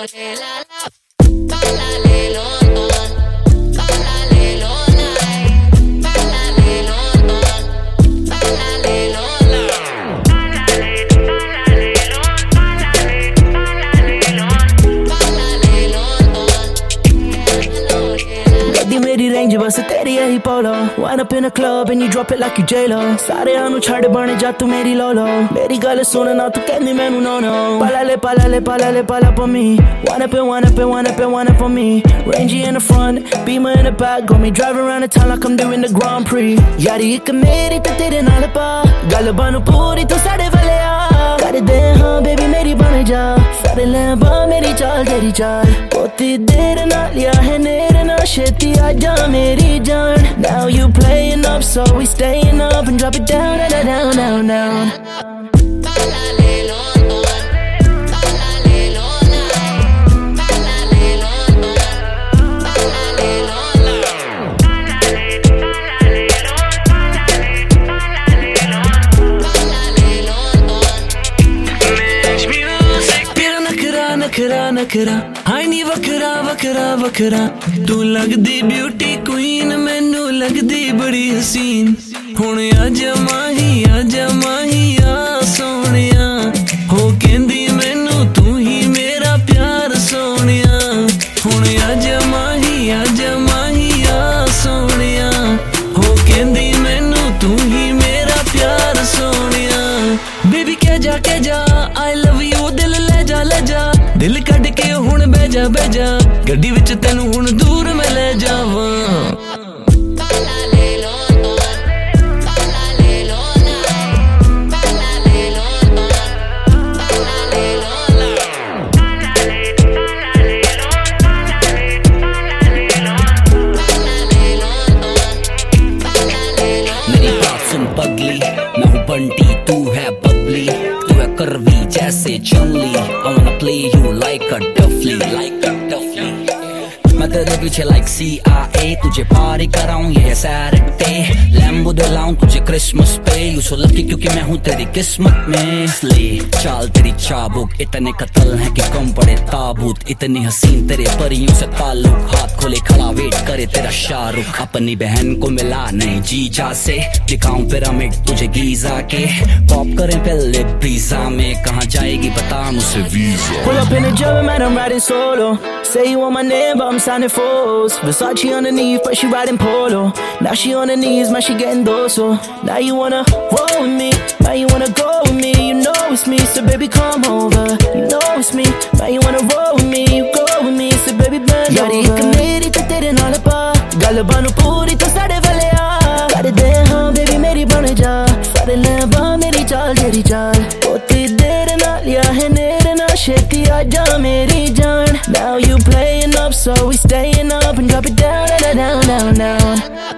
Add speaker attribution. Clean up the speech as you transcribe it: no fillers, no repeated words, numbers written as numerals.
Speaker 1: मेरी रेंज बस तेरी यही पोलो Wind up in a club and you drop it like you J-Lo सारे आनू छाड़ बने जा तू मेरी लोलो मेरी गल सुन ना तू कहनी मैनू no no Pala for me Wind up for me Rangy in the front, Beamer in the back Got me driving around the town like I'm doing the Grand Prix यारी एक मेरी ते तेरे नाल पा गल बनू पूरी तू साढ़े वाले आ कर दे हाँ बेबी मेरी बन जा सारे लैंबा मेरी चाल तेरी चाल पोती देर ना लिया है नेर ना शेती आजा मेरी जान Now you playing up so we staying up and drop it down नखरा हाय नी वखरा तू लगदी ब्यूटी क्वीन मैनू लगदी बड़ी हसीन हुण आजा माही आ सोनिया हो कहंदी मैनू तू ही मेरा प्यार सोनिया हुण आजा माही आ सोनिया हो कहंदी मैनू तू ही मेरा प्यार सोनिया बेबी कह जा आई लव यू दिल ले जा दिल कट के हुण बेजा गड्डी विच तैनू हुण दूर मैं ले जावां मेरी बात सुन पगली मैं हूँ बंटी तू है बबली तू है करवी जैसे चुनली I wanna play you like a duffly मैं तेरे पीछे like CIA तुझे पार्टी कराऊं ये सैटरडे लैम्बो दिलाऊं तुझे क्रिसमस पे यू सो लकी क्योंकि मैं हूँ तेरी किस्मत में ले चाल तेरी चाबुक इतने कत्ल हैं कि कम पड़े ताबूत इतनी हसीन तेरे परियों से ताल्लुक हाथ खोले खड़ा वेट करे तेरा शाहरुख अपनी बहन को मिला नहीं जीजा से दिखाऊं पिरामिड तुझे गीजा के पॉप करें पहले पिज़्ज़ा में कहाँ जाएगी बता मुझसे visa Pull up in the German man I'm riding solo Say you want my name but I'm signing foes Versace underneath but she riding polo Now she on her knees man she getting dorsal Now you wanna roll with me Now you wanna go with me You know it's me so baby come over You know it's me Now you wanna roll with me You go with me so baby bend over यारी एक मेरी ते तेरे नाल पा गल बनू पूरी तो साढ़े वाले आ कर दे हाँ बेबी मेरी बन जा सारे लैंबा मेरी चाल तेरी चाल पोती देर ना लिया है नेर ना शेती आजा मेरी जान Now you playing up so we staying up and drop it down